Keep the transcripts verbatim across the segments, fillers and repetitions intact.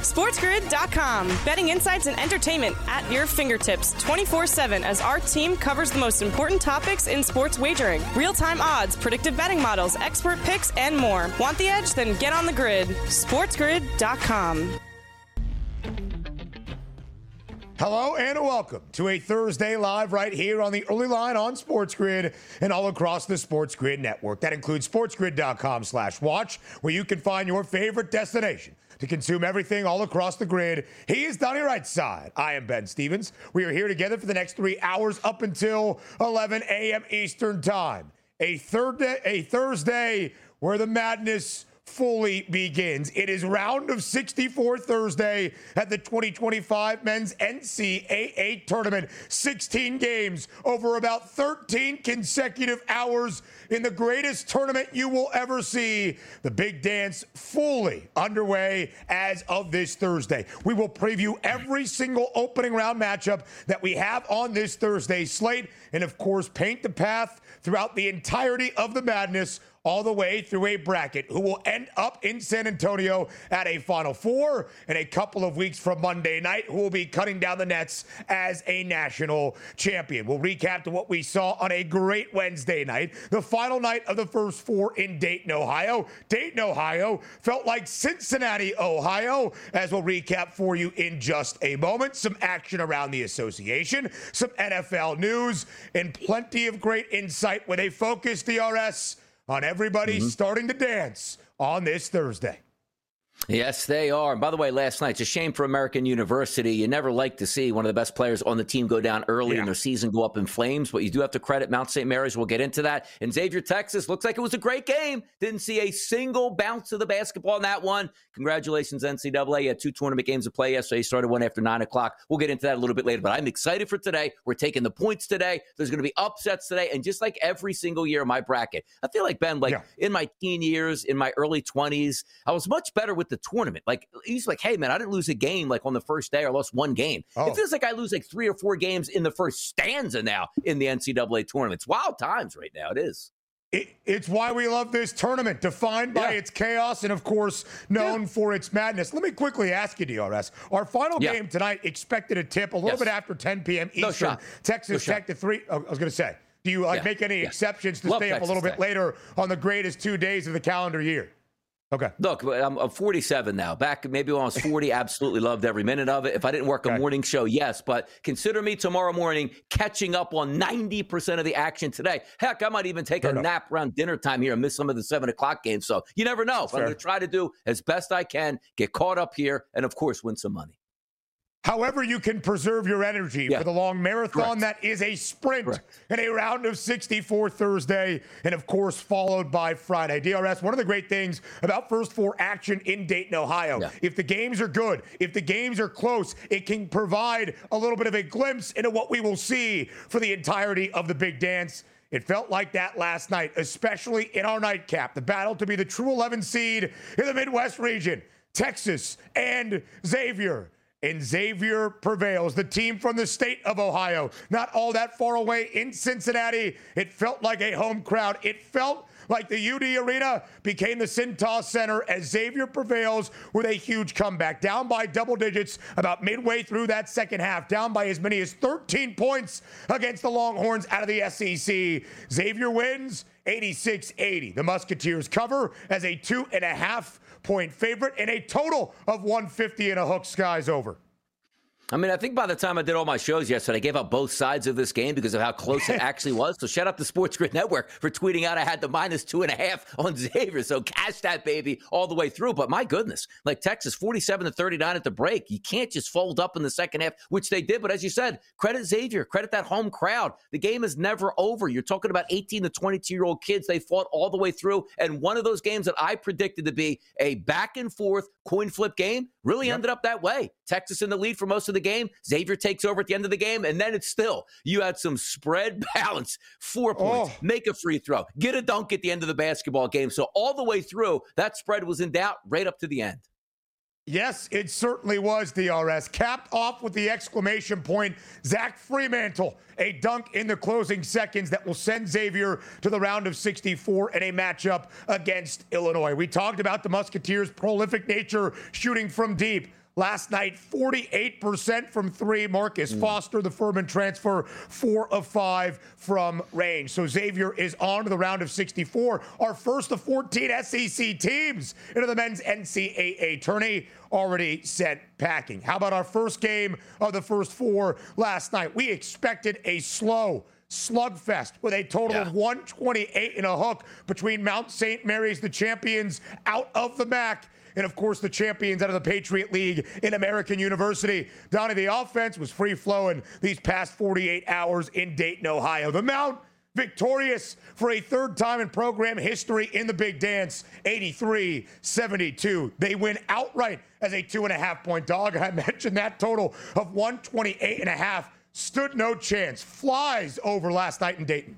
SportsGrid dot com. Betting insights and entertainment at your fingertips twenty-four seven as our team covers the most important topics in sports wagering. Real-time odds, predictive betting models, expert picks, and more. Want the edge? Then get on the grid. SportsGrid dot com. Hello and welcome to a Thursday live right here on the early line on Sports Grid and all across the Sports Grid network. That includes SportsGrid dot com slash watch, where you can find your favorite destination to consume everything all across the grid. He is Donnie Rightside. I am Ben Stevens. We are here together for the next three hours up until eleven a.m. Eastern Time. A third day, a Thursday where the madness fully begins. It is round of sixty-four Thursday at the twenty twenty-five Men's N C A A Tournament. sixteen games over about thirteen consecutive hours in the greatest tournament you will ever see. The big dance fully underway as of this Thursday. We will preview every single opening round matchup that we have on this Thursday slate, and of course paint the path throughout the entirety of the madness, all the way through a bracket, who will end up in San Antonio at a Final Four in a couple of weeks from Monday night, who will be cutting down the nets as a national champion. We'll recap to what we saw on a great Wednesday night, the final night of the first four in Dayton, Ohio. Dayton, Ohio felt like Cincinnati, Ohio, as we'll recap for you in just a moment. Some action around the association, some N F L news, and plenty of great insight with a focus, D R S, on everybody mm-hmm. starting to dance on this Thursday. Yes, they are. And by the way, last night, it's a shame for American University. You never like to see one of the best players on the team go down early yeah. and their season go up in flames, but you do have to credit Mount Saint Mary's. We'll get into that. And Xavier, Texas, looks like it was a great game. Didn't see a single bounce of the basketball in that one. Congratulations, N C double A. You had two tournament games to play yesterday. You started one after nine o'clock. We'll get into that a little bit later, but I'm excited for today. We're taking the points today. There's going to be upsets today. And just like every single year in my bracket, I feel like, Ben, like yeah. in my teen years, in my early twenties, I was much better with the tournament. Like, he's like, hey, man, I didn't lose a game like on the first day. I lost one game. Oh. It feels like I lose like three or four games in the first stanza now in the N C double A tournament. It's wild times right now. It is. It, it's why we love this tournament, defined by yeah. its chaos and, of course, known yeah. for its madness. Let me quickly ask you, D R S. Our final yeah. game tonight expected a tip a little yes. bit after ten p.m. Eastern. No Texas no Tech to three. Oh, I was going to say, do you like, yeah. make any yeah. exceptions to love stay Texas up a little Tech. bit later on the greatest two days of the calendar year? Okay. Look, I'm, I'm forty-seven now. Back maybe when I was forty, absolutely loved every minute of it. If I didn't work okay. a morning show, yes. But consider me tomorrow morning catching up on ninety percent of the action today. Heck, I might even take Fair a enough. nap around dinner time here and miss some of the seven o'clock games. So you never know. I'm going to try to do as best I can, get caught up here, and, of course, win some money. However you can preserve your energy yeah. for the long marathon, Correct. that is a sprint Correct. in a round of sixty-four Thursday, and of course followed by Friday. D R S, one of the great things about First Four action in Dayton, Ohio, yeah. if the games are good, if the games are close, it can provide a little bit of a glimpse into what we will see for the entirety of the big dance. It felt like that last night, especially in our nightcap, the battle to be the true eleven seed in the Midwest region, Texas and Xavier. And Xavier prevails, the team from the state of Ohio, not all that far away in Cincinnati. It felt like a home crowd. It felt like the U D Arena became the Cintas Center as Xavier prevails with a huge comeback. Down by double digits about midway through that second half, down by as many as thirteen points against the Longhorns out of the S E C. Xavier wins eighty-six eighty. The Musketeers cover as a two and a half point favorite and a total of one fifty and a hook. Skies over. I mean, I think by the time I did all my shows yesterday, I gave out both sides of this game because of how close it actually was. So shout out to Sports Grid Network for tweeting out I had the minus two and a half on Xavier. So cash that baby all the way through. But my goodness, like Texas, forty-seven to thirty-nine at the break. You can't just fold up in the second half, which they did. But as you said, credit Xavier, credit that home crowd. The game is never over. You're talking about eighteen to twenty-two-year-old kids. They fought all the way through. And one of those games that I predicted to be a back and forth coin flip game really yep. ended up that way. Texas in the lead for most of the game. Xavier takes over at the end of the game, and then it's still, you had some spread balance, four points, oh. make a free throw, get a dunk at the end of the basketball game. So all the way through, that spread was in doubt right up to the end. Yes, it certainly was, D R S. Capped off with the exclamation point, Zach Freemantle, a dunk in the closing seconds that will send Xavier to the round of sixty-four in a matchup against Illinois. We talked about the Musketeers' prolific nature shooting from deep. last night, forty-eight percent from three. Marcus mm. Foster, the Furman transfer, four of five from range. So Xavier is on to the round of sixty-four. Our first of fourteen S E C teams into the men's N C double A tourney already sent packing. How about our first game of the first four last night? We expected a slow slugfest with a total yeah. of one twenty-eight and a hook between Mount Saint Mary's, the champions out of the M A C, and, of course, the champions out of the Patriot League in American University. Donnie, the offense was free-flowing these past forty-eight hours in Dayton, Ohio. The Mount victorious for a third time in program history in the Big Dance, eighty-three seventy-two. They win outright as a two-and-a-half point dog. I mentioned that total of one twenty-eight and a half. Stood no chance. Flies over last night in Dayton.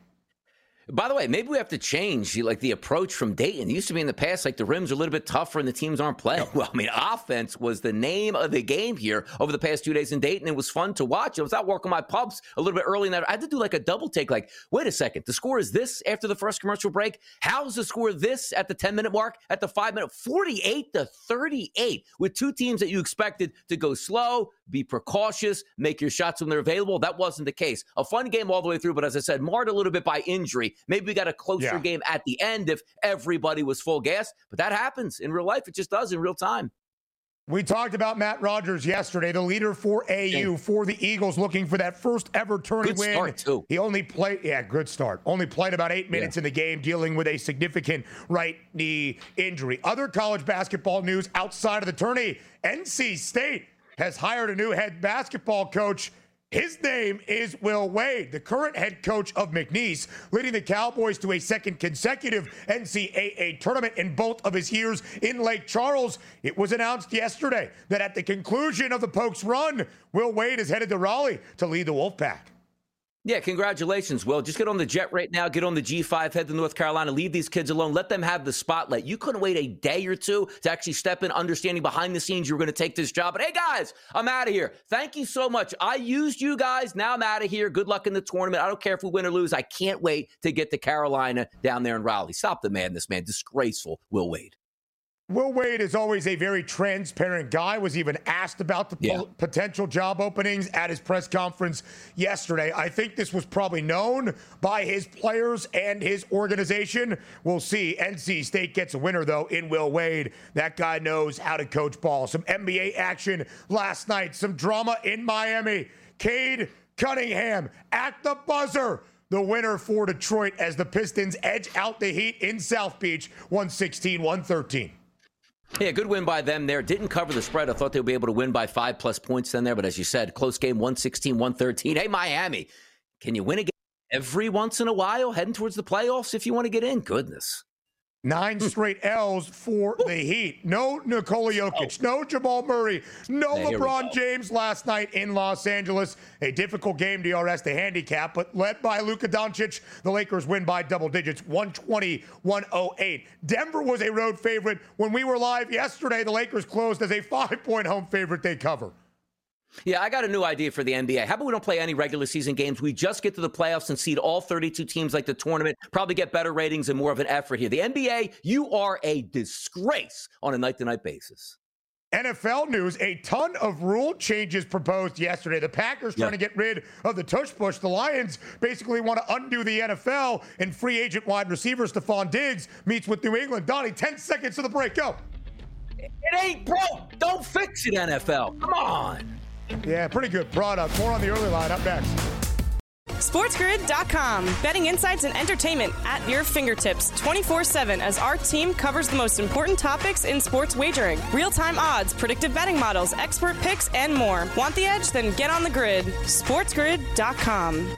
By the way, maybe we have to change like the approach from Dayton. It used to be in the past, like the rims are a little bit tougher and the teams aren't playing well. I mean, offense was the name of the game here over the past two days in Dayton. It was fun to watch. I was out working my pubs a little bit early in that. I had to do like a double take, like, wait a second, the score is this after the first commercial break? How's the score this at the ten-minute mark, at the five-minute? forty-eight to thirty-eight with two teams that you expected to go slow, be precautious, make your shots when they're available. That wasn't the case. A fun game all the way through, but as I said, marred a little bit by injury. Maybe we got a closer yeah. game at the end if everybody was full gas, but that happens in real life. It just does in real time. We talked about Matt Rogers yesterday, the leader for A U, for the Eagles, looking for that first ever tourney good win. Start too. He only played, yeah, good start. Only played about eight minutes yeah. in the game, dealing with a significant right knee injury. Other college basketball news outside of the tourney, N C State has hired a new head basketball coach. His name is Will Wade, the current head coach of McNeese, leading the Cowboys to a second consecutive N C double A tournament in both of his years in Lake Charles. It was announced yesterday that at the conclusion of the Pokes run, Will Wade is headed to Raleigh to lead the Wolfpack. Yeah, congratulations, Will. Just get on the jet right now. Get on the G five, head to North Carolina. Leave these kids alone. Let them have the spotlight. You couldn't wait a day or two to actually step in, understanding behind the scenes you were going to take this job. But, hey, guys, I'm out of here. Thank you so much. I used you guys. Now I'm out of here. Good luck in the tournament. I don't care if we win or lose. I can't wait to get to Carolina down there in Raleigh. Stop the madness, man. Disgraceful, Will Wade. Will Wade is always a very transparent guy, was even asked about the yeah. po- potential job openings at his press conference yesterday. I think this was probably known by his players and his organization. We'll see. N C State gets a winner, though, in Will Wade. That guy knows how to coach ball. Some N B A action last night. Some drama in Miami. Cade Cunningham at the buzzer. The winner for Detroit as the Pistons edge out the Heat in South Beach, one sixteen one thirteen. Yeah, good win by them there. Didn't cover the spread. I thought they would be able to win by five plus points then there. But as you said, close game, one sixteen one thirteen. Hey, Miami, can you win a game every once in a while heading towards the playoffs if you want to get in? Goodness. Nine straight L's for the Heat. No Nikola Jokic, no Jamal Murray, no Hey, LeBron James last night in Los Angeles. A difficult game, D R S, to handicap, but led by Luka Doncic, the Lakers win by double digits, one twenty to one oh eight. Denver was a road favorite. When we were live yesterday, the Lakers closed as a five-point home favorite. They cover. Yeah, I got a new idea for the N B A. How about we don't play any regular season games? We just get to the playoffs and seed all thirty-two teams like the tournament. Probably get better ratings and more of an effort here. The N B A, you are a disgrace on a night-to-night basis. N F L news, a ton of rule changes proposed yesterday. The Packers trying yeah. to get rid of the tush push. The Lions basically want to undo the N F L, and free agent wide receiver Stephon Diggs meets with New England. Donnie, ten seconds to the break. Go. It ain't broke. Don't fix it, N F L. Come on. Yeah, pretty good product. More on the early line up next. SportsGrid dot com. Betting insights and entertainment at your fingertips twenty-four seven as our team covers the most important topics in sports wagering. Real-time odds, predictive betting models, expert picks, and more. Want the edge? Then get on the grid. SportsGrid dot com.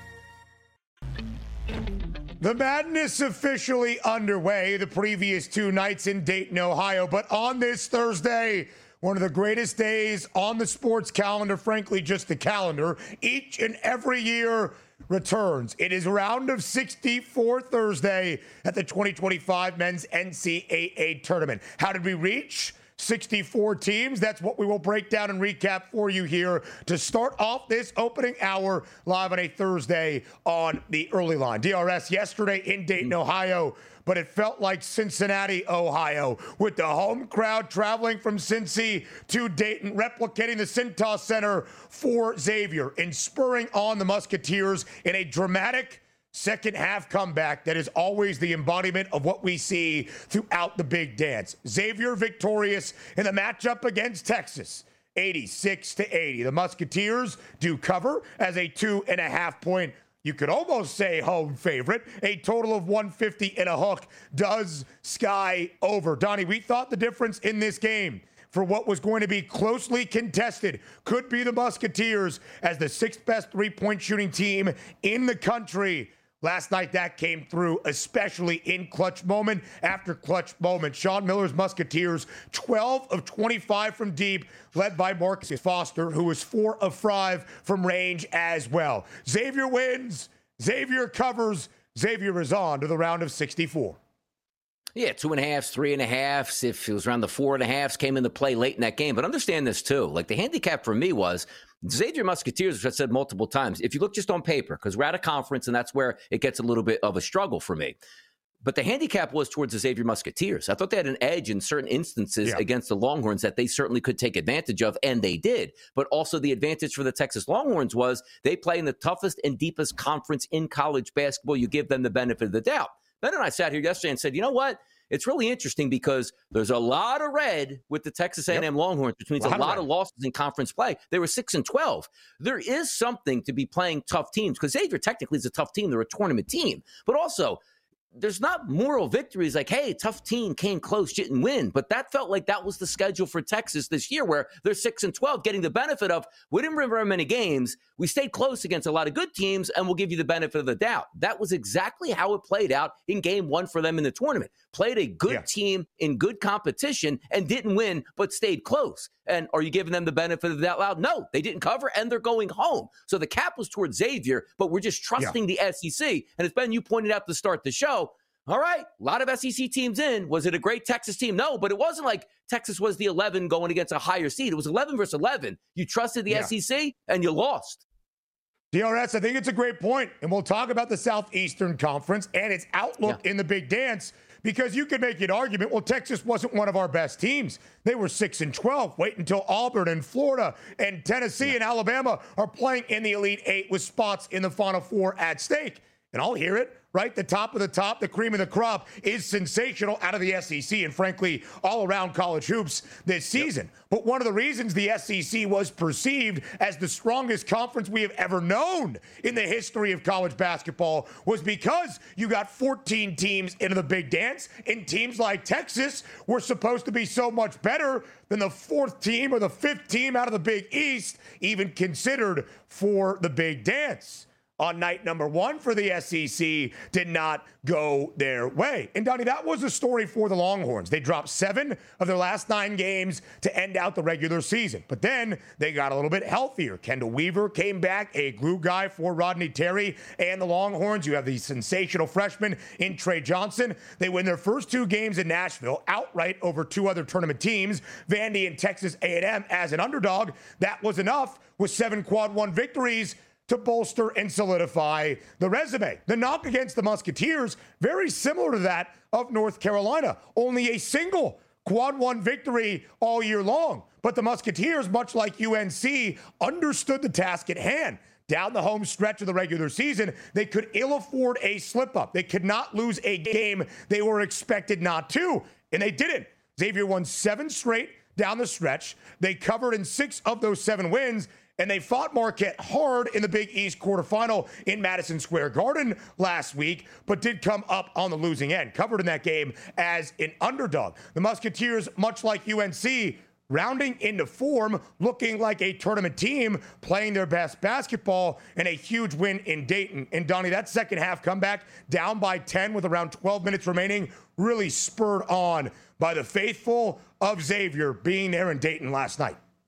The madness officially underway the previous two nights in Dayton, Ohio. But on this Thursday, one of the greatest days on the sports calendar, frankly, just the calendar, each and every year returns. It is round of sixty-four Thursday at the twenty twenty-five Men's N C double A tournament. How did we reach sixty-four teams. That's what we will break down and recap for you here to start off this opening hour live on a Thursday on the Early Line. D R S yesterday in Dayton, Ohio, but it felt like Cincinnati, Ohio, with the home crowd traveling from Cincy to Dayton, replicating the Cintas Center for Xavier and spurring on the Musketeers in a dramatic second half comeback that is always the embodiment of what we see throughout the big dance. Xavier victorious in the matchup against Texas, eighty-six to eighty. The Musketeers do cover as a two and a half point, you could almost say home favorite. A total of one fifty and a hook does sky over. Donnie, we thought the difference in this game for what was going to be closely contested could be the Musketeers as the sixth best three-point shooting team in the country. Last night, that came through, especially in clutch moment after clutch moment. Sean Miller's Musketeers, twelve of twenty-five from deep, led by Marcus Foster, who was four of five from range as well. Xavier wins. Xavier covers. Xavier is on to the round of sixty-four. Yeah, two and a halves, three and a halves. If it was around the four and a halves, came into play late in that game. But understand this, too. Like, the handicap for me was Xavier Musketeers, which I said multiple times, if you look just on paper, because we're at a conference, and that's where it gets a little bit of a struggle for me. But the handicap was towards the Xavier Musketeers. I thought they had an edge in certain instances yeah. against the Longhorns that they certainly could take advantage of, and they did. But also the advantage for the Texas Longhorns was they play in the toughest and deepest conference in college basketball. You give them the benefit of the doubt. Ben and I sat here yesterday and said, you know what? It's really interesting because there's a lot of red with the Texas A and M yep. Longhorns, which means a lot, a lot of, of losses in conference play. They were six and twelve. There is something to be playing tough teams because Xavier technically is a tough team. They're a tournament team. But also, there's not moral victories like, hey, tough team came close, didn't win. But that felt like that was the schedule for Texas this year where they're six and twelve, getting the benefit of, we didn't win very many games. We stayed close against a lot of good teams, and we'll give you the benefit of the doubt. That was exactly how it played out in game one for them in the tournament. Played a good yeah. team in good competition and didn't win, but stayed close. And are you giving them the benefit of the doubt? No, they didn't cover, and they're going home. So the cap was towards Xavier, but we're just trusting yeah. the S E C. And as Ben, you pointed out to start the show, all right, a lot of S E C teams in. Was it a great Texas team? No, but it wasn't like Texas was the eleven going against a higher seed. It was eleven versus eleven. You trusted the yeah. S E C, and you lost. D R S, I think it's a great point, and we'll talk about the Southeastern Conference and its outlook yeah. in the big dance, because you could make an argument, well, Texas wasn't one of our best teams. They were six and twelve. Wait until Auburn and Florida and Tennessee yeah. and Alabama are playing in the Elite Eight with spots in the Final Four at stake. And I'll hear it, right? The top of the top, the cream of the crop is sensational out of the S E C and, frankly, all around college hoops this season. Yep. But one of the reasons the S E C was perceived as the strongest conference we have ever known in the history of college basketball was because you got fourteen teams into the big dance, and teams like Texas were supposed to be so much better than the fourth team or the fifth team out of the Big East even considered for the big dance. On night number one for the S E C did not go their way. And, Donnie, that was the story for the Longhorns. They dropped seven of their last nine games to end out the regular season. But then they got a little bit healthier. Kendall Weaver came back, a glue guy for Rodney Terry and the Longhorns. You have the sensational freshman in Trey Johnson. They win their first two games in Nashville outright over two other tournament teams, Vandy and Texas A and M as an underdog. That was enough with seven quad one victories to bolster and solidify the resume. The knock against the Musketeers, very similar to that of North Carolina. Only a single quad one victory all year long. But the Musketeers, much like U N C, understood the task at hand. Down the home stretch of the regular season, they could ill afford a slip-up. They could not lose a game they were expected not to, and they didn't. Xavier won seven straight down the stretch. They covered in six of those seven wins, and they fought Marquette hard in the Big East quarterfinal in Madison Square Garden last week, but did come up on the losing end, covered in that game as an underdog. The Musketeers, much like U N C, rounding into form, looking like a tournament team, playing their best basketball, and a huge win in Dayton. And, Donnie, that second half comeback, down by ten with around twelve minutes remaining, really spurred on by the faithful of Xavier being there in Dayton last night.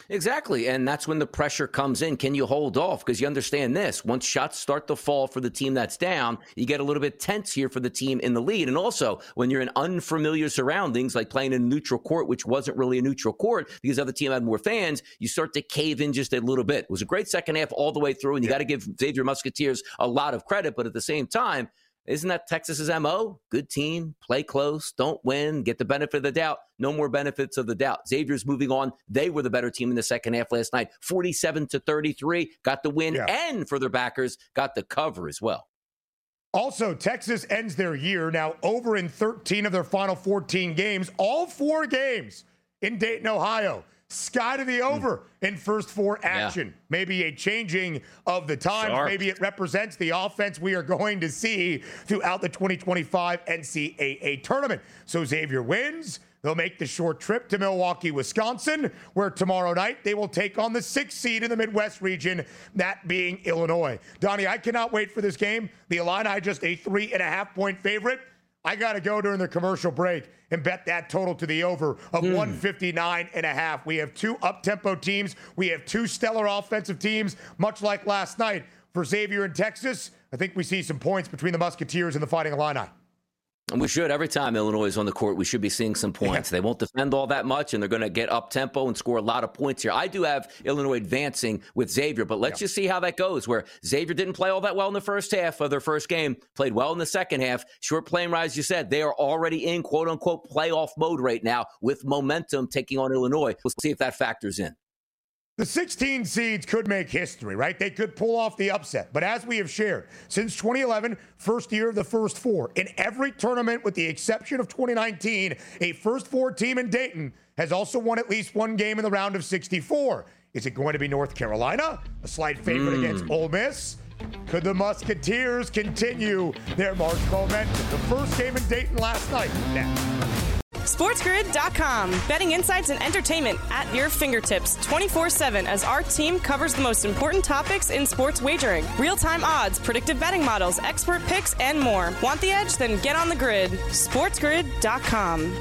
Exactly. And that's when the pressure comes in. Can you hold off? Because you understand this. Once shots start to fall for the team that's down, you get a little bit tense here for the team in the lead. And also, when you're in unfamiliar surroundings, like playing in a neutral court, which wasn't really a neutral court because the other team had more fans, you start to cave in just a little bit. It was a great second half all the way through, and you yeah. got to give Xavier Musketeers a lot of credit. But at the same time, isn't that Texas's M O? Good team, play close, don't win, get the benefit of the doubt. No more benefits of the doubt. Xavier's moving on. They were the better team in the second half last night. forty-seven to thirty-three, got the win, yeah. and for their backers, got the cover as well. Also, Texas ends their year now over in thirteen of their final fourteen games, all four games in Dayton, Ohio. Sky to the over mm. in first four action. Yeah. Maybe a changing of the times. Sharp. Maybe it represents the offense we are going to see throughout the twenty twenty-five N C double A tournament. So Xavier wins. They'll make the short trip to Milwaukee, Wisconsin, where tomorrow night they will take on the sixth seed in the Midwest region, that being Illinois. Donnie, I cannot wait for this game. The Illini just a three and a half point favorite. I got to go during the commercial break and bet that total to the over of mm. one fifty-nine and a half. We have two up-tempo teams. We have two stellar offensive teams, much like last night. For Xavier in Texas, I think we see some points between the Musketeers and the Fighting Illini. And we should. Every time Illinois is on the court, we should be seeing some points. Yeah. They won't defend all that much, and they're going to get up-tempo and score a lot of points here. I do have Illinois advancing with Xavier, but let's yeah. just see how that goes, where Xavier didn't play all that well in the first half of their first game, played well in the second half. Short playing right, as you said, they are already in quote-unquote playoff mode right now with momentum taking on Illinois. We'll see if that factors in. The sixteen seeds could make history, right? They could pull off the upset. But as we have shared, since twenty eleven, first year of the first four, in every tournament with the exception of twenty nineteen, a first four team in Dayton has also won at least one game in the round of sixty-four. Is it going to be North Carolina, a slight favorite mm. against Ole Miss? Could the Musketeers continue their march momentum? The first game in Dayton last night. Next. SportsGrid dot com. Betting insights and entertainment at your fingertips twenty-four seven as our team covers the most important topics in sports wagering. Real-time odds, predictive betting models, expert picks, and more. Want the edge? Then get on the grid. SportsGrid dot com.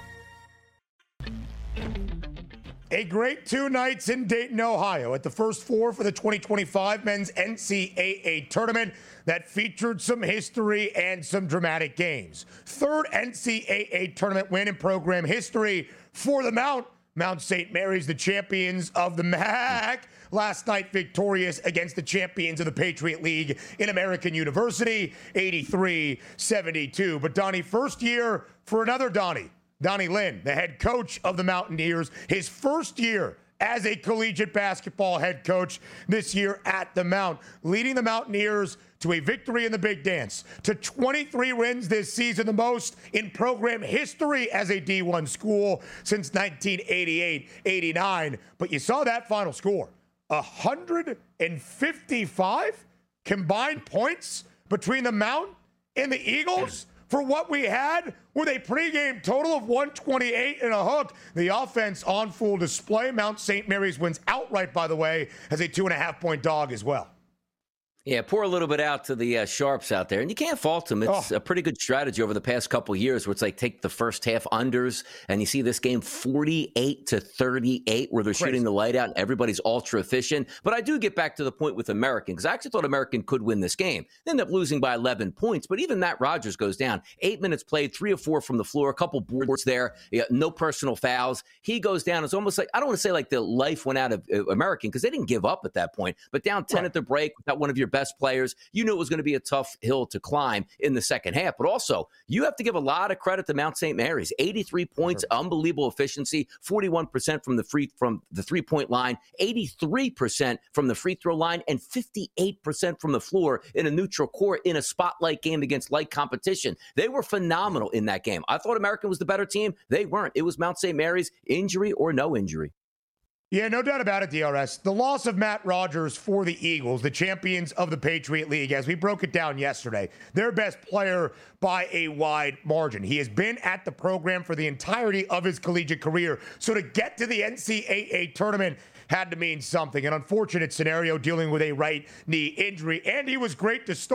A great two nights in Dayton, Ohio at the first four for the twenty twenty-five Men's N C double A tournament that featured some history and some dramatic games. Third N C double A tournament win in program history for the Mount. Mount Saint Mary's, the champions of the M A C, last night victorious against the champions of the Patriot League in American University, eighty-three seventy-two. But Donnie, first year for another Donnie. Donnie Lynn, the head coach of the Mountaineers, his first year as a collegiate basketball head coach this year at the Mount, leading the Mountaineers to a victory in the Big Dance, to twenty-three wins this season, the most in program history as a D one school since nineteen eighty-eight eighty-nine. But you saw that final score, one hundred fifty-five combined points between the Mount and the Eagles. For what we had with a pregame total of one twenty-eight and a hook. The offense on full display. Mount Saint Mary's wins outright, by the way, as a two and a half point dog as well. Yeah, pour a little bit out to the uh, Sharps out there. And you can't fault them. It's oh. a pretty good strategy over the past couple of years where it's like take the first half unders and you see this game forty-eight to thirty-eight where they're Crazy. shooting the light out and everybody's ultra efficient. But I do get back to the point with American because I actually thought American could win this game. They end up losing by eleven points. But even Matt Rogers goes down. Eight minutes played, three or four from the floor, a couple boards there, yeah, no personal fouls. He goes down. It's almost like, I don't want to say like the life went out of uh, American because they didn't give up at that point. But down ten right. at the break without one of your best players, you knew it was going to be a tough hill to climb in the second half. But also, you have to give a lot of credit to Mount Saint Mary's. eighty-three points, sure. unbelievable efficiency, forty-one percent from the free from the three-point line, eighty-three percent from the free throw line, and fifty-eight percent from the floor in a neutral court in a spotlight game against light competition. They were phenomenal in that game. I thought American was the better team. They weren't. It was Mount Saint Mary's, injury or no injury. Yeah, no doubt about it, D R S. The loss of Matt Rogers for the Eagles, the champions of the Patriot League, as we broke it down yesterday, their best player by a wide margin. He has been at the program for the entirety of his collegiate career. So to get to the N C double A tournament had to mean something. An unfortunate scenario dealing with a right knee injury. And he was great to start.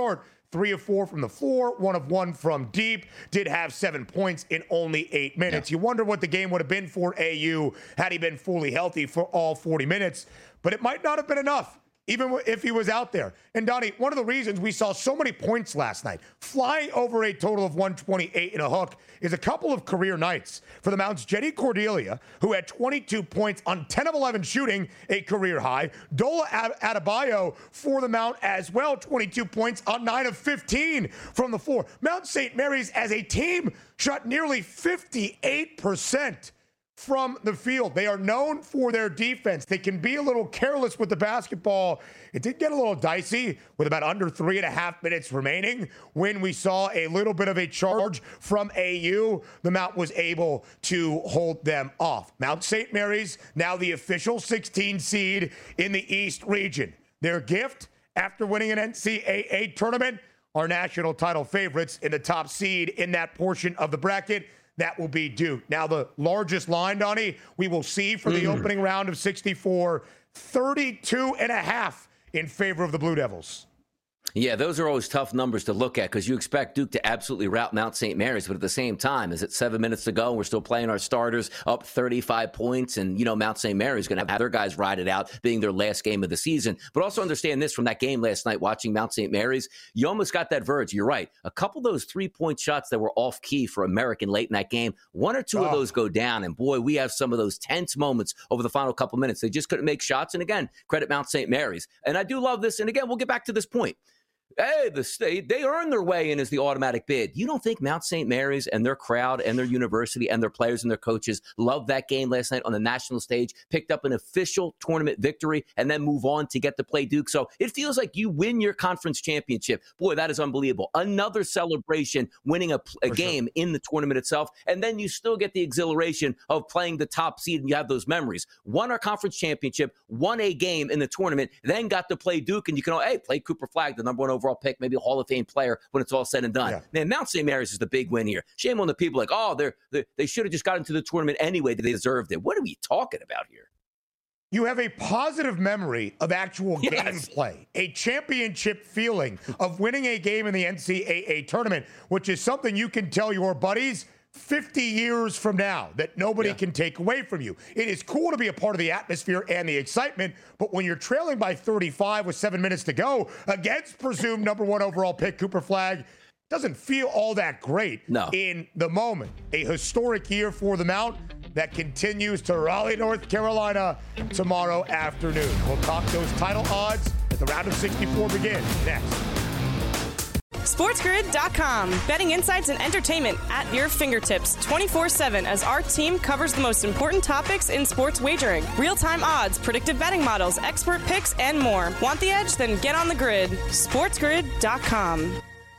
three of four from the floor, one of one from deep, did have seven points in only eight minutes. Yeah. You wonder what the game would have been for A U had he been fully healthy for all forty minutes, but it might not have been enough, even if he was out there. And Donnie, one of the reasons we saw so many points last night, flying over a total of one twenty-eight and a hook, is a couple of career nights for the Mounts. Jenny Cordelia, who had twenty-two points on ten of eleven shooting, a career high. Dola Adebayo for the Mount as well, twenty-two points on nine of fifteen from the floor. Mount Saint Mary's as a team shot nearly fifty-eight percent from the field. They are known for their defense. They can be a little careless with the basketball. It did get a little dicey with about under three and a half minutes remaining when we saw a little bit of a charge from A U. The Mount was able to hold them off. Mount Saint Mary's, now the official sixteen seed in the East region. Their gift after winning an N C double A tournament are national title favorites in the top seed in that portion of the bracket. That will be Duke. Now, the largest line, Donnie, we will see for the mm. opening round of sixty-four, thirty-two and a half in favor of the Blue Devils. Yeah, those are always tough numbers to look at because you expect Duke to absolutely rout Mount Saint Mary's, but at the same time, is it seven minutes to go and we're still playing our starters up thirty-five points, and, you know, Mount Saint Mary's going to have their guys ride it out, being their last game of the season. But also understand this from that game last night, watching Mount Saint Mary's, you almost got that verge. You're right. A couple of those three-point shots that were off-key for American late in that game, one or two oh. of those go down, and boy, we have some of those tense moments over the final couple minutes. They just couldn't make shots, and again, credit Mount Saint Mary's. And I do love this, and again, we'll get back to this point. Hey, the state, they earned their way in as the automatic bid. You don't think Mount Saint Mary's and their crowd and their university and their players and their coaches loved that game last night on the national stage, picked up an official tournament victory, and then move on to get to play Duke? So it feels like you win your conference championship. Boy, that is unbelievable. Another celebration, winning a, a game sure. in the tournament itself, and then you still get the exhilaration of playing the top seed, and you have those memories. Won our conference championship, won a game in the tournament, then got to play Duke, and you can, hey, play Cooper Flagg, the number one overall pick, maybe a Hall of Fame player when it's all said and done. Yeah. Man, Mount Saint Mary's is the big win here. Shame on the people like, oh, they're, they're, they should have just got into the tournament anyway. They deserved it. What are we talking about here? You have a positive memory of actual yes. gameplay, a championship feeling of winning a game in the N C double A tournament, which is something you can tell your buddies fifty years from now that nobody yeah. can take away from you. It is cool to be a part of the atmosphere and the excitement, but when you're trailing by thirty-five with seven minutes to go against presumed number one overall pick Cooper Flagg, doesn't feel all that great no. in the moment. A historic year for the Mount that continues to Raleigh, North Carolina tomorrow afternoon. We'll talk those title odds as the round of sixty-four begins next. SportsGrid dot com. Betting insights and entertainment at your fingertips twenty-four seven as our team covers the most important topics in sports wagering. Real-time odds, predictive betting models, expert picks, and more. Want the edge? Then get on the grid. SportsGrid dot com.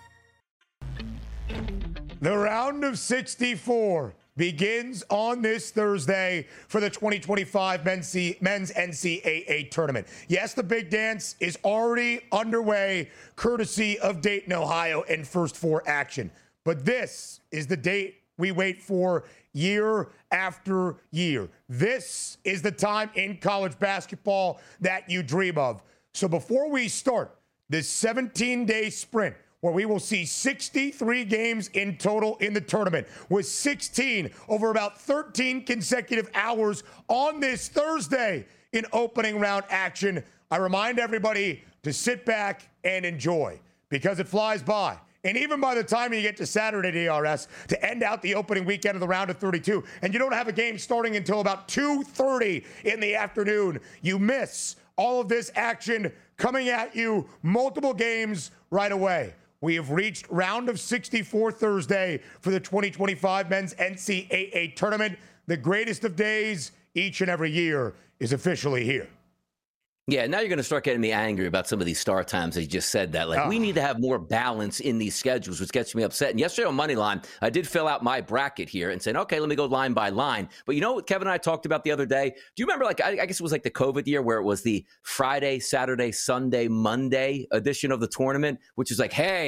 The round of sixty-four begins on this Thursday for the twenty twenty-five men's N C double A tournament. Yes, the big dance is already underway, courtesy of Dayton, Ohio, and First Four action. But this is the date we wait for year after year. This is the time in college basketball that you dream of. So before we start this seventeen-day sprint, where we will see sixty-three games in total in the tournament, with sixteen over about thirteen consecutive hours on this Thursday in opening round action, I remind everybody to sit back and enjoy, because it flies by. And even by the time you get to Saturday, D R S, to end out the opening weekend of the round of thirty-two, and you don't have a game starting until about two thirty in the afternoon, you miss all of this action coming at you, multiple games right away. We have reached round of sixty-four Thursday for the twenty twenty-five men's N C double A tournament. The greatest of days each and every year is officially here. Yeah, now you're going to start getting me angry about some of these start times. As you just said that. Like, oh. we need to have more balance in these schedules, which gets me upset. And yesterday on Moneyline, I did fill out my bracket here and said, okay, let me go line by line. But you know what Kevin and I talked about the other day? Do you remember, like, I, I guess it was like the COVID year where it was the Friday, Saturday, Sunday, Monday edition of the tournament, which is like, hey,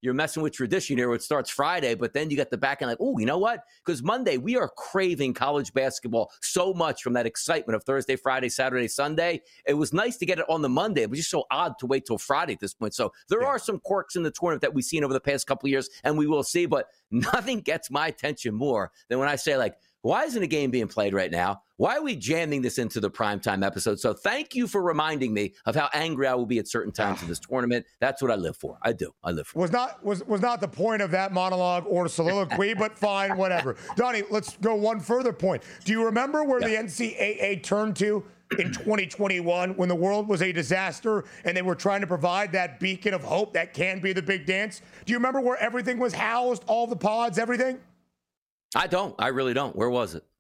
you're messing with tradition here. It starts Friday, but then you get the back end like, oh, you know what? Because Monday, we are craving college basketball so much from that excitement of Thursday, Friday, Saturday, Sunday. It was nice to get it on the Monday. It was just so odd to wait till Friday at this point. So there yeah. are some quirks in the tournament that we've seen over the past couple of years, and we will see, but nothing gets my attention more than when I say, like, why isn't a game being played right now? Why are we jamming this into the primetime episode? So thank you for reminding me of how angry I will be at certain times in this tournament. That's what I live for. I do. I live for. Was not was was not the point of that monologue or soliloquy, but fine, whatever. Donnie, let's go one further point. Do you remember where yeah. the N C double A turned to in twenty twenty-one when the world was a disaster and they were trying to provide that beacon of hope that can be the big dance? Do you remember where everything was housed, all the pods, everything? I don't. I really don't. Where was it?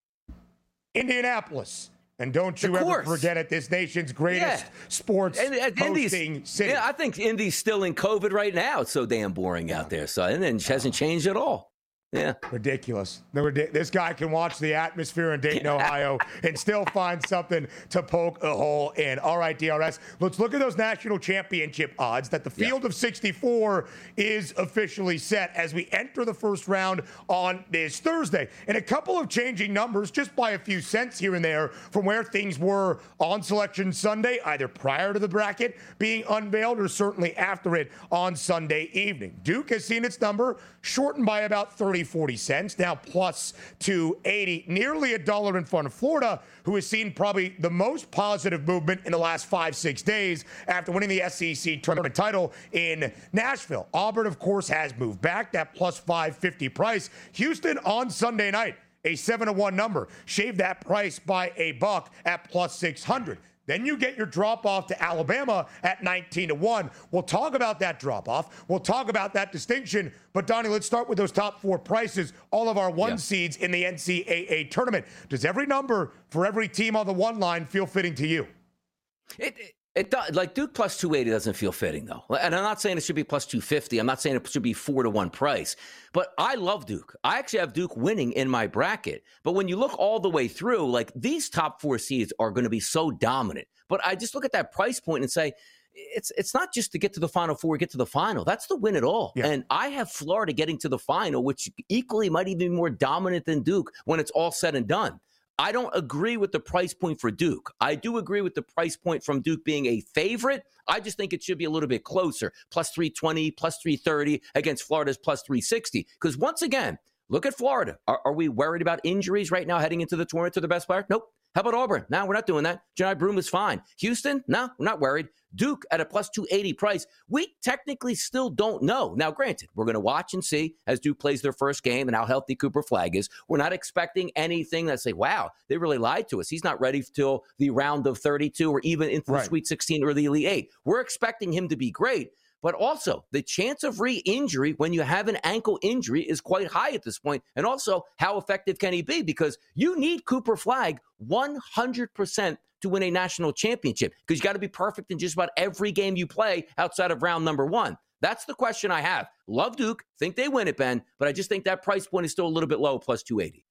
Indianapolis. And don't you ever forget it, this nation's greatest yeah. sports and, and hosting Indy's, city. Yeah, I think Indy's still in COVID right now. It's so damn boring yeah. out there. So and then it hasn't changed at all. Yeah. Ridiculous. This guy can watch the atmosphere in Dayton, Ohio, and still find something to poke a hole in. All right, D R S, let's look at those national championship odds that the field yeah. of sixty-four is officially set as we enter the first round on this Thursday. And a couple of changing numbers, just by a few cents here and there, from where things were on Selection Sunday, either prior to the bracket being unveiled or certainly after it on Sunday evening. Duke has seen its number shortened by about thirty, forty cents, now plus two eighty, nearly a dollar in front of Florida, who has seen probably the most positive movement in the last five, six days after winning the S E C tournament title in Nashville. Auburn, of course, has moved back, that plus five fifty price. Houston on Sunday night, a seven to one number, shaved that price by a buck at plus six hundred. Then you get your drop-off to Alabama at nineteen to one. We'll talk about that drop-off. We'll talk about that distinction. But, Donnie, let's start with those top four prices, all of our one yeah. seeds in the N C double A tournament. Does every number for every team on the one line feel fitting to you? It, it, it does. Like, Duke plus two eighty doesn't feel fitting, though. And I'm not saying it should be plus two fifty. I'm not saying it should be four to one price. But I love Duke. I actually have Duke winning in my bracket. But when you look all the way through, like, these top four seeds are going to be so dominant. But I just look at that price point and say, it's it's not just to get to the Final Four, get to the final. That's the win it all. Yeah. And I have Florida getting to the final, which equally might even be more dominant than Duke when it's all said and done. I don't agree with the price point for Duke. I do agree with the price point from Duke being a favorite. I just think it should be a little bit closer, plus three twenty, plus three thirty against Florida's plus three sixty. Because once again, look at Florida. Are, are we worried about injuries right now heading into the tournament to the best player? Nope. How about Auburn? No, we're not doing that. Johni Broome is fine. Houston? No, we're not worried. Duke at a plus two eighty price. We technically still don't know. Now, granted, we're going to watch and see as Duke plays their first game and how healthy Cooper Flagg is. We're not expecting anything that say, wow, they really lied to us. He's not ready till the round of thirty-two or even into right. the Sweet sixteen or the Elite Eight. We're expecting him to be great. But also, the chance of re-injury when you have an ankle injury is quite high at this point. And also, how effective can he be? Because you need Cooper Flagg one hundred percent to win a national championship. Because you got to be perfect in just about every game you play outside of round number one. That's the question I have. Love Duke. Think they win it, Ben. But I just think that price point is still a little bit low, plus two eighty.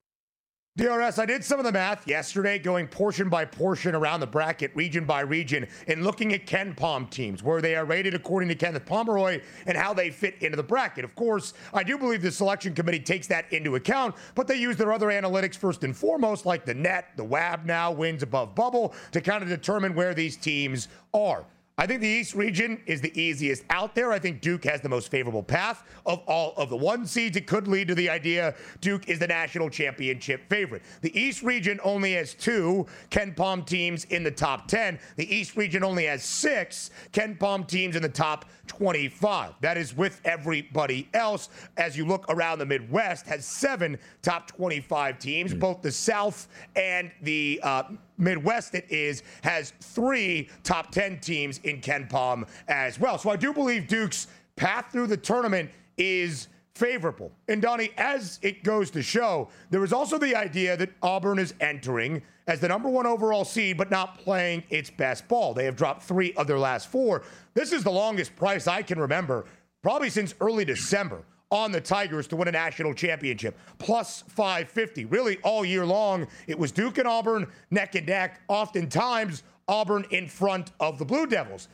D R S, I did some of the math yesterday, going portion by portion around the bracket, region by region, and looking at KenPom teams, where they are rated according to Kenneth Pomeroy and how they fit into the bracket. Of course, I do believe the selection committee takes that into account, but they use their other analytics first and foremost, like the net, the W A B now, wins above bubble, to kind of determine where these teams are. I think the East region is the easiest out there. I think Duke has the most favorable path of all of the one seeds. It could lead to the idea Duke is the national championship favorite. The East region only has two KenPom teams in the top ten. The East region only has six KenPom teams in the top twenty-five. That is with everybody else. As you look around the Midwest, has seven top twenty-five teams. Mm-hmm. Both the South and the uh, Midwest, it is, has three top ten teams in KenPom as well. So I do believe Duke's path through the tournament is favorable. And Donnie, as it goes to show, there is also the idea that Auburn is entering as the number one overall seed, but not playing its best ball. They have dropped three of their last four. This is the longest price I can remember, probably since early December, on the Tigers to win a national championship. Plus five fifty. Really, all year long, it was Duke and Auburn neck and neck. Oftentimes, Auburn in front of the Blue Devils.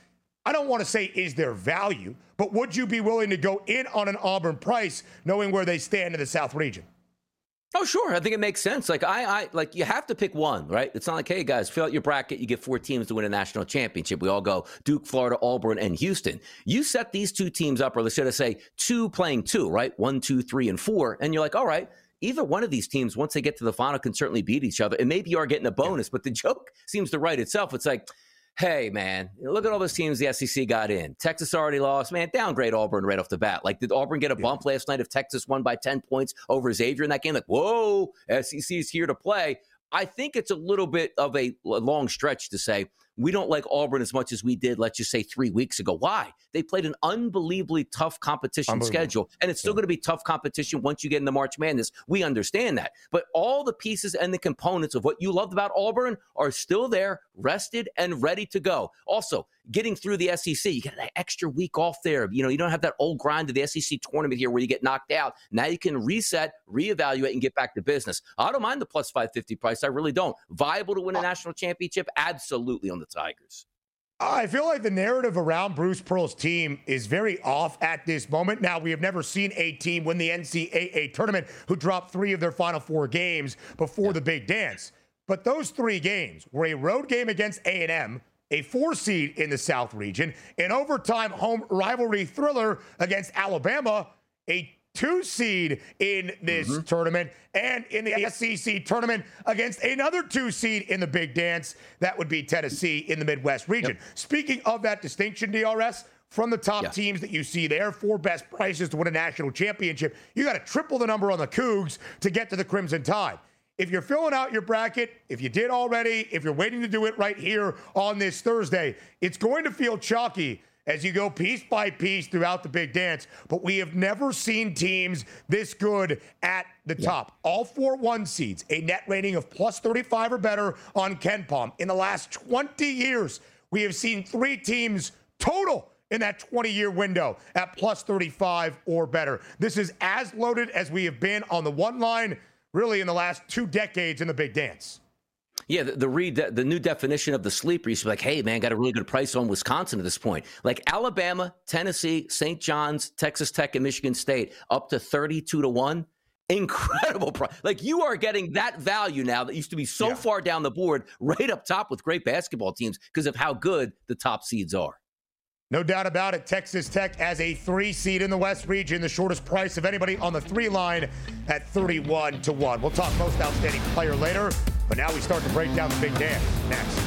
I don't want to say is there value, but would you be willing to go in on an Auburn price knowing where they stand in the South region? Oh, sure. I think it makes sense. Like, I, I, like, you have to pick one, right? It's not like, hey, guys, fill out your bracket. You get four teams to win a national championship. We all go Duke, Florida, Auburn, and Houston. You set these two teams up, or let's should I say two playing two, right? One, two, three, and four. And you're like, all right, either one of these teams, once they get to the final, can certainly beat each other. And maybe you are getting a bonus, but the joke seems to write itself. It's like, hey, man, look at all those teams the S E C got in. Texas already lost. Man, downgrade Auburn right off the bat. Like, did Auburn get a bump yeah. last night if Texas won by ten points over Xavier in that game? Like, whoa, S E C's here to play. I think it's a little bit of a long stretch to say we don't like Auburn as much as we did, let's just say, three weeks ago. Why? They played an unbelievably tough competition schedule, and it's still yeah. going to be tough competition once you get into March Madness. We understand that. But all the pieces and the components of what you loved about Auburn are still there, rested and ready to go. Also, getting through the S E C, you get that extra week off there. You know, you don't have that old grind of the S E C tournament here where you get knocked out. Now you can reset, reevaluate, and get back to business. I don't mind the plus five fifty price. I really don't. Viable to win a national championship? Absolutely on the Tigers. I feel like the narrative around Bruce Pearl's team is very off at this moment. Now, we have never seen a team win the N C double A tournament who dropped three of their final four games before yeah. the big dance. But those three games were a road game against A and M, a four seed in the South region, an overtime home rivalry thriller against Alabama, a two seed in this mm-hmm. tournament, and in the S E C tournament against another two seed in the big dance. That would be Tennessee in the Midwest region. Yep. Speaking of that distinction, D R S, from the top yeah. teams that you see there, four best prices to win a national championship, you got to triple the number on the Cougs to get to the Crimson Tide. If you're filling out your bracket, if you did already, if you're waiting to do it right here on this Thursday, it's going to feel chalky as you go piece by piece throughout the big dance. But we have never seen teams this good at the yeah. top. All four one seeds, a net rating of plus thirty-five or better on KenPom. In the last twenty years, we have seen three teams total in that twenty-year window at plus thirty-five or better. This is as loaded as we have been on the one line really in the last two decades in the big dance. Yeah, the, the read the new definition of the sleeper used to be like, hey, man, got a really good price on Wisconsin at this point. Like Alabama, Tennessee, Saint John's, Texas Tech, and Michigan State up to thirty-two to one. Incredible price. Like, you are getting that value now that used to be so yeah. far down the board right up top with great basketball teams because of how good the top seeds are. No doubt about it. Texas Tech as a three seed in the West region, the shortest price of anybody on the three line at thirty-one to one. We'll talk most outstanding player later, but now we start to break down the big dance next.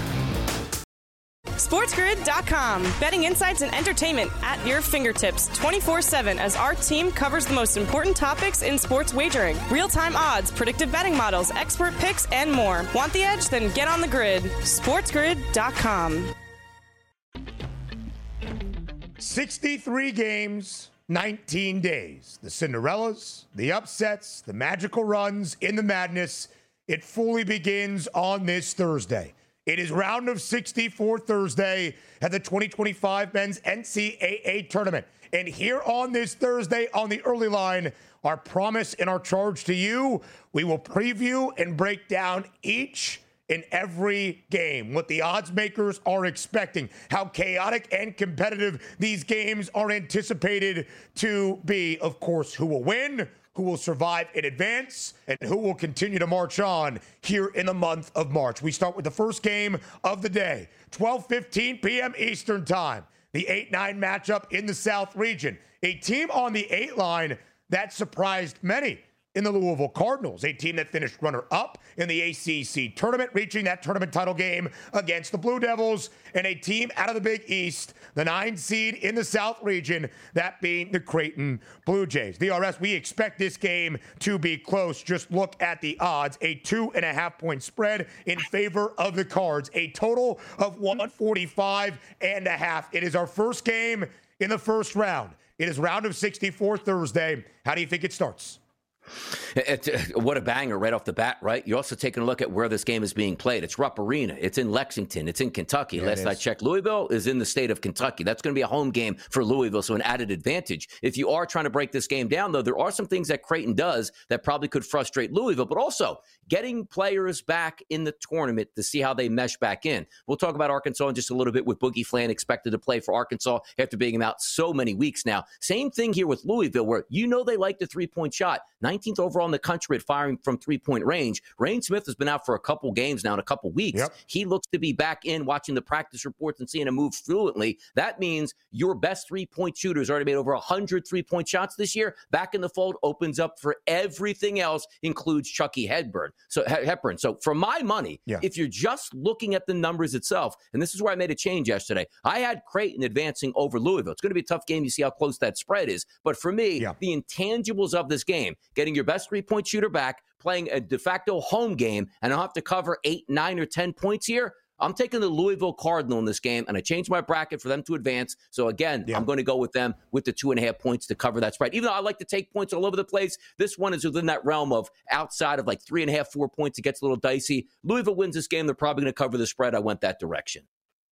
SportsGrid dot com. Betting insights and entertainment at your fingertips twenty-four seven as our team covers the most important topics in sports wagering. Real-time odds, predictive betting models, expert picks, and more. Want the edge? Then get on the grid. SportsGrid dot com. sixty-three games, nineteen days. The Cinderellas, the upsets, the magical runs in the madness. It fully begins on this Thursday. It is round of sixty-four Thursday at the twenty twenty-five Men's N C double A Tournament. And here on this Thursday on the early line, our promise and our charge to you, we will preview and break down each in every game, what the odds makers are expecting, how chaotic and competitive these games are anticipated to be. Of course, who will win, who will survive in advance, and who will continue to march on here in the month of March. We start with the first game of the day, twelve fifteen p.m. Eastern Time, the eight nine matchup in the South region. A team on the eight line that surprised many in the Louisville Cardinals, a team that finished runner-up in the A C C tournament, reaching that tournament title game against the Blue Devils, and a team out of the Big East, the nine seed in the South region, that being the Creighton Blue Jays. D R S, we expect this game to be close. Just look at the odds. A two and a half point spread in favor of the Cards, a total of one forty-five and a half. It is our first game in the first round. It is round of sixty-four Thursday. How do you think it starts? It's, uh, what a banger right off the bat, right? You're also taking a look at where this game is being played. It's Rupp Arena. It's in Lexington. It's in Kentucky. Yeah, Last I checked, Louisville is in the state of Kentucky. That's going to be a home game for Louisville, so an added advantage. If you are trying to break this game down, though, there are some things that Creighton does that probably could frustrate Louisville, but also getting players back in the tournament to see how they mesh back in. We'll talk about Arkansas in just a little bit with Boogie Flan expected to play for Arkansas after being him out so many weeks now. Same thing here with Louisville, where you know they like the three-point shot. nineteenth overall in the country at firing from three-point range. Rain Smith has been out for a couple games now in a couple weeks. Yep. He looks to be back in watching the practice reports and seeing him move fluently. That means your best three-point shooter has already made over one hundred three-point shots this year. Back in the fold opens up for everything else, includes Chucky Hepburn. So Hepburn. So for my money, yeah. if you're just looking at the numbers itself, and this is where I made a change yesterday, I had Creighton advancing over Louisville. It's going to be a tough game. You see how close that spread is. But for me, yeah. the intangibles of this game, getting your best three-point shooter back, playing a de facto home game, and I'll have to cover eight, nine, or ten points here, I'm taking the Louisville Cardinal in this game, and I changed my bracket for them to advance. So, again, yeah. I'm going to go with them with the two and a half points to cover that spread. Even though I like to take points all over the place, this one is within that realm of outside of like three and a half, four points. It gets a little dicey. Louisville wins this game. They're probably going to cover the spread. I went that direction.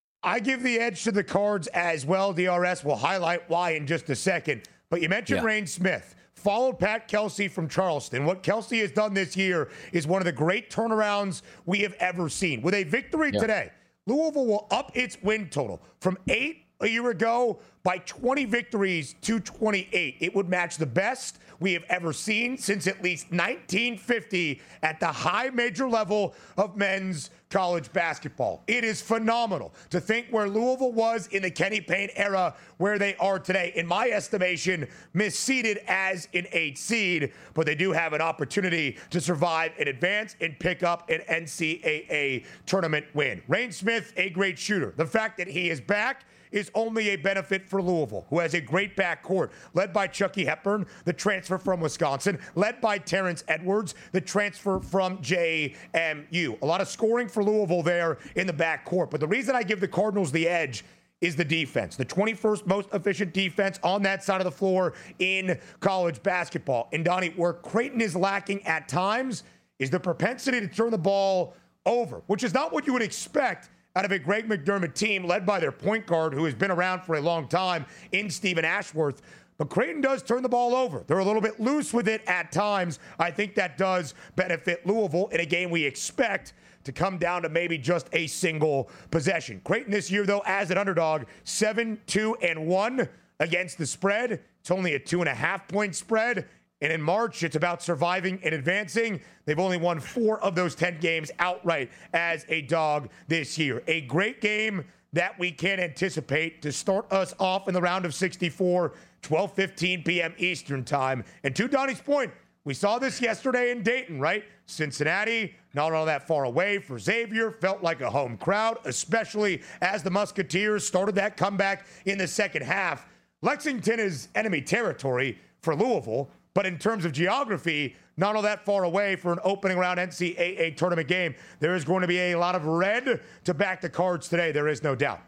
I give the edge to the Cards as well. D R S will highlight why in just a second. But you mentioned yeah. Rain Smith. Followed Pat Kelsey from Charleston. What Kelsey has done this year is one of the great turnarounds we have ever seen. With a victory yeah. today, Louisville will up its win total from eight a year ago by twenty victories to twenty-eight. It would match the best we have ever seen since at least nineteen fifty at the high major level of men's college basketball. It is phenomenal to think where Louisville was in the Kenny Payne era, where they are today. In my estimation, misseeded as an eight seed, but they do have an opportunity to survive and advance and pick up an N C double A tournament win. Rain Smith, a great shooter. The fact that he is back is only a benefit for Louisville, who has a great backcourt, led by Chucky Hepburn, the transfer from Wisconsin, led by Terrence Edwards, the transfer from J M U. A lot of scoring for Louisville there in the backcourt. But the reason I give the Cardinals the edge is the defense, the twenty-first most efficient defense on that side of the floor in college basketball. And Donnie, where Creighton is lacking at times is the propensity to turn the ball over, which is not what you would expect out of a Greg McDermott team led by their point guard, who has been around for a long time in Stephen Ashworth. But Creighton does turn the ball over. They're a little bit loose with it at times. I think that does benefit Louisville in a game we expect to come down to maybe just a single possession. Creighton this year, though, as an underdog, seven, two, and one against the spread. It's only a two and a half point spread. And in March, it's about surviving and advancing. They've only won four of those ten games outright as a dog this year. A great game that we can anticipate to start us off in the round of sixty-four, twelve fifteen p.m. Eastern time. And to Donnie's point, we saw this yesterday in Dayton, right? Cincinnati, not all that far away for Xavier, felt like a home crowd, especially as the Musketeers started that comeback in the second half. Lexington is enemy territory for Louisville, but in terms of geography, not all that far away for an opening round N C double A tournament game. There is going to be a lot of red to back the Cards today. There is no doubt.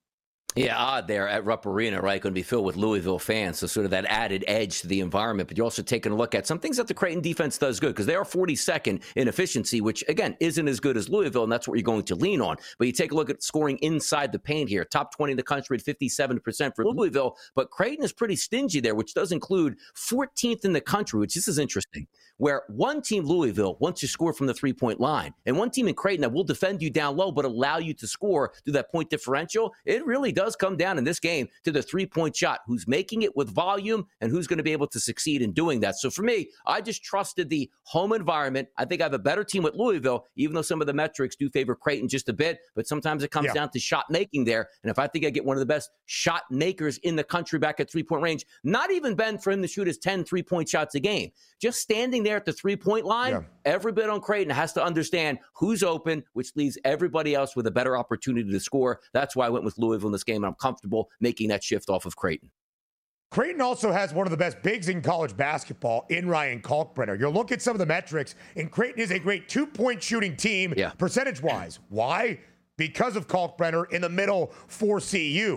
Yeah, odd there at Rupp Arena, right? Going to be filled with Louisville fans, so sort of that added edge to the environment. But you're also taking a look at some things that the Creighton defense does good, because they are forty-second in efficiency, which, again, isn't as good as Louisville, and that's what you're going to lean on. But you take a look at scoring inside the paint here. Top twenty in the country at fifty-seven percent for Louisville, but Creighton is pretty stingy there, which does include fourteenth in the country, which this is interesting, where one team, Louisville, wants to score from the three-point line, and one team in Creighton that will defend you down low but allow you to score through that point differential. It really does come down in this game to the three-point shot, who's making it with volume and who's going to be able to succeed in doing that. So for me, I just trusted the home environment. I think I have a better team with Louisville, even though some of the metrics do favor Creighton just a bit, but sometimes it comes yeah. down to shot making there. And if I think I get one of the best shot makers in the country back at three-point range, not even Ben for him to shoot his ten three-point shots a game, just standing there at the three-point line, yeah. every bit on Creighton has to understand who's open, which leaves everybody else with a better opportunity to score. That's why I went with Louisville in this game, and I'm comfortable making that shift off of Creighton. Creighton also has one of the best bigs in college basketball in Ryan Kalkbrenner. You'll look at some of the metrics, and Creighton is a great two-point shooting team yeah. percentage-wise. Why? Because of Kalkbrenner in the middle for C U.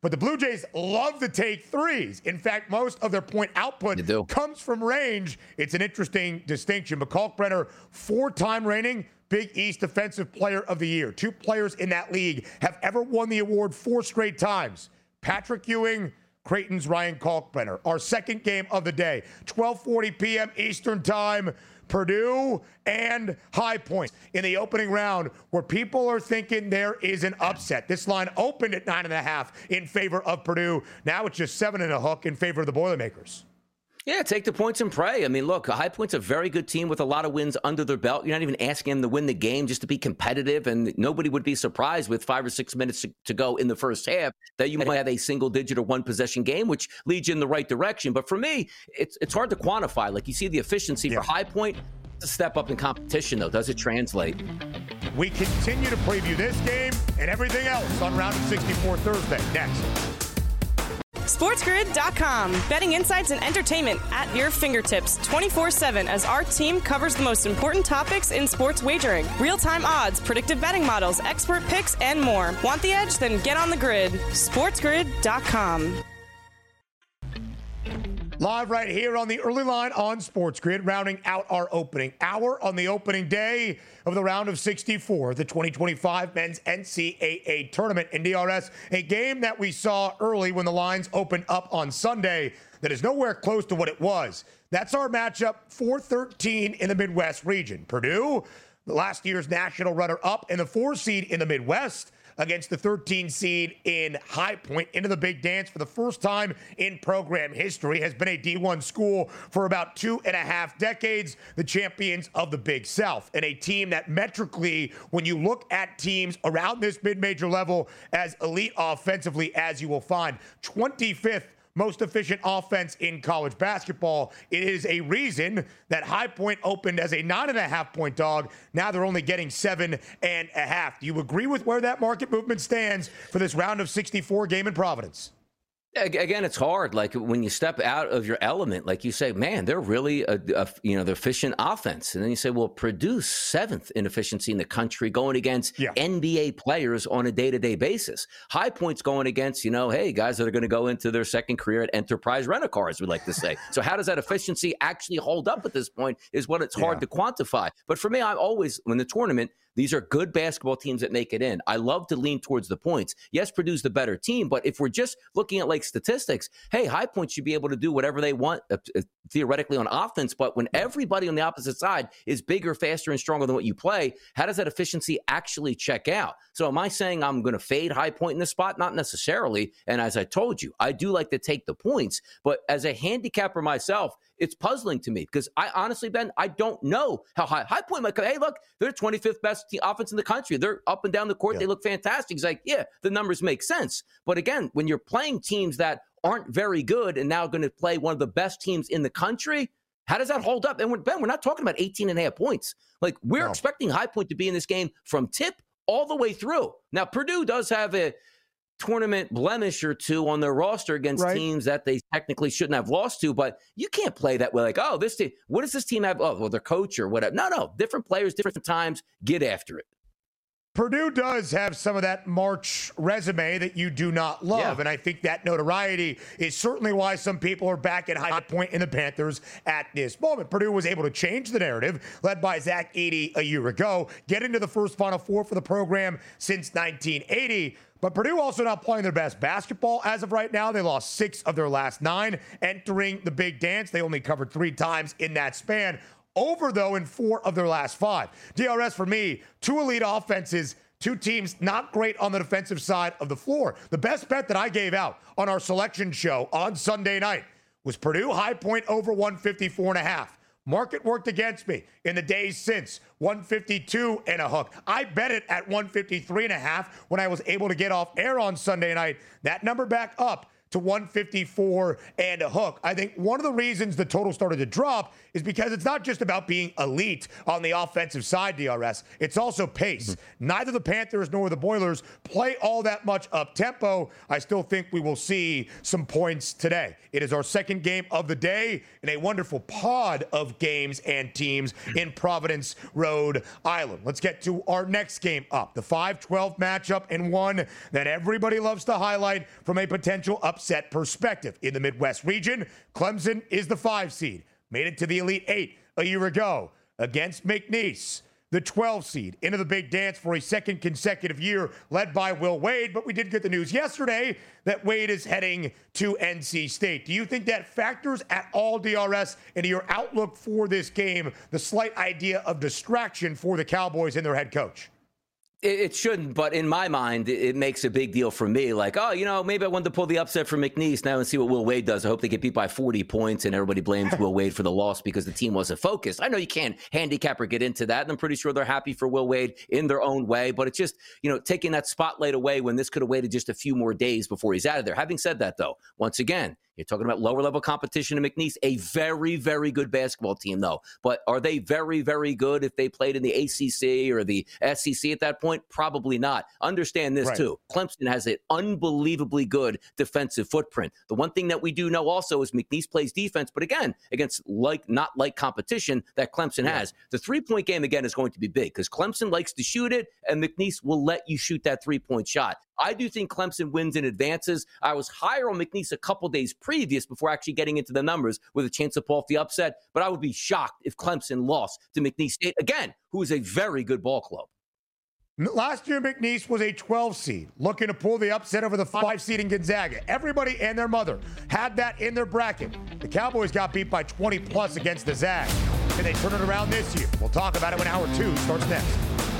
But the Blue Jays love to take threes. In fact, most of their point output comes from range. It's an interesting distinction. But Kalkbrenner, four-time reigning Big East Defensive Player of the Year. Two players in that league have ever won the award four straight times. Patrick Ewing, Creighton's Ryan Kalkbrenner. Our second game of the day, twelve forty p.m. Eastern Time. Purdue and High Point in the opening round, where people are thinking there is an upset. This line opened at nine and a half in favor of Purdue. Now it's just seven and a hook in favor of the Boilermakers. Yeah, take the points and pray. I mean, look, High Point's a very good team with a lot of wins under their belt. You're not even asking them to win the game, just to be competitive, and nobody would be surprised with five or six minutes to go in the first half that you might have a single-digit or one-possession game, which leads you in the right direction. But for me, it's it's hard to quantify. Like, you see the efficiency yeah. for High Point. It's a step up in competition, though. Does it translate? We continue to preview this game and everything else on Round of sixty-four Thursday. Next. SportsGrid dot com. Betting insights and entertainment at your fingertips twenty-four seven as our team covers the most important topics in sports wagering. Real-time odds, predictive betting models, expert picks, and more. Want the edge? Then get on the grid. SportsGrid dot com. Live right here on the early line on Sports Grid, rounding out our opening hour on the opening day of the round of sixty-four, the twenty twenty-five Men's N C double A Tournament in D R S, a game that we saw early when the lines opened up on Sunday that is nowhere close to what it was. That's our matchup, four thirteen in the Midwest region. Purdue, the last year's national runner-up and the four seed in the Midwest, against the thirteen seed in High Point into the big dance for the first time in program history. Has been a D one school for about two and a half decades, the champions of the Big South, and a team that metrically, when you look at teams around this mid-major level, as elite offensively as you will find, twenty-fifth most efficient offense in college basketball. It is a reason that High Point opened as a nine and a half point dog. Now they're only getting seven and a half. Do you agree with where that market movement stands for this round of sixty-four game in Providence? Again, it's hard. Like, when you step out of your element, like you say, man, they're really a, a you know, the efficient offense. And then you say, well, Purdue's seventh in efficiency in the country, going against yeah. N B A players on a day-to-day basis. High Point's going against, you know, hey, guys that are going to go into their second career at Enterprise Rent-A-Car, as we like to say. So how does that efficiency actually hold up at this point is what it's hard yeah. to quantify. But for me, I'm always, in the tournament, these are good basketball teams that make it in. I love to lean towards the points. Yes, Purdue's the better team, but if we're just looking at like statistics, hey, High Point should be able to do whatever they want uh, theoretically on offense, but when everybody on the opposite side is bigger, faster, and stronger than what you play, how does that efficiency actually check out? So am I saying I'm going to fade High Point in this spot? Not necessarily. And as I told you, I do like to take the points, but as a handicapper myself, it's puzzling to me because I honestly, Ben, I don't know how high. High Point might come, hey, look, they're twenty-fifth best team offense in the country. They're up and down the court. Yeah. They look fantastic. He's like, yeah, the numbers make sense. But again, when you're playing teams that aren't very good and now going to play one of the best teams in the country, how does that hold up? And when, Ben, we're not talking about eighteen and a half points. Like, we're no. expecting High Point to be in this game from tip all the way through. Now, Purdue does have a tournament blemish or two on their roster against right. teams that they technically shouldn't have lost to, but you can't play that way. Like, oh, this team, what does this team have? Oh, well, their coach or whatever. No, no, different players, different times. Get after it. Purdue does have some of that March resume that you do not love, yeah. and I think that notoriety is certainly why some people are back at High Point in the Panthers at this moment. Purdue was able to change the narrative, led by Zach Edey a year ago, get into the first Final Four for the program since nineteen eighty. But Purdue also not playing their best basketball as of right now. They lost six of their last nine entering the big dance. They only covered three times in that span. Over, though, in four of their last five. D R S, for me, two elite offenses, two teams not great on the defensive side of the floor. The best bet that I gave out on our selection show on Sunday night was Purdue High Point over one fifty-four and a half. Market worked against me in the days since, one fifty-two and a hook. I bet it at one fifty-three and a half when I was able to get off air on Sunday night. That number back up to one fifty-four and a hook. I think one of the reasons the total started to drop is because it's not just about being elite on the offensive side, D R S. It's also pace. Mm-hmm. Neither the Panthers nor the Boilers play all that much up-tempo. I still think we will see some points today. It is our second game of the day in a wonderful pod of games and teams in Providence, Rhode Island. Let's get to our next game up, the five twelve matchup, and one that everybody loves to highlight from a potential upset perspective. In the Midwest region, Clemson is the five seed, made it to the Elite Eight a year ago against McNeese, the twelve seed, into the big dance for a second consecutive year, led by Will Wade. But we did get the news yesterday that Wade is heading to N C State. Do you think that factors at all, D R S, into your outlook for this game, the slight idea of distraction for the Cowboys and their head coach? It shouldn't, but in my mind, it makes a big deal for me. Like, oh, you know, maybe I wanted to pull the upset for McNeese now and see what Will Wade does. I hope they get beat by forty points and everybody blames Will Wade for the loss because the team wasn't focused. I know you can't handicap or get into that, and I'm pretty sure they're happy for Will Wade in their own way, but it's just, you know, taking that spotlight away when this could have waited just a few more days before he's out of there. Having said that, though, once again, you're talking about lower level competition in McNeese, a very, very good basketball team, though. But are they very, very good if they played in the A C C or the S E C at that point? Probably not. Understand this, right, too. Clemson has an unbelievably good defensive footprint. The one thing that we do know also is McNeese plays defense, but again, against like not like competition that Clemson yeah. has. The three-point game, again, is going to be big because Clemson likes to shoot it, and McNeese will let you shoot that three-point shot. I do think Clemson wins and advances. I was higher on McNeese a couple days previous before actually getting into the numbers with a chance to pull off the upset, but I would be shocked if Clemson lost to McNeese State, again, who is a very good ball club. Last year, McNeese was a twelve seed, looking to pull the upset over the five seed in Gonzaga. Everybody and their mother had that in their bracket. The Cowboys got beat by twenty plus against the Zags. Can they turn it around this year? We'll talk about it when hour two starts next.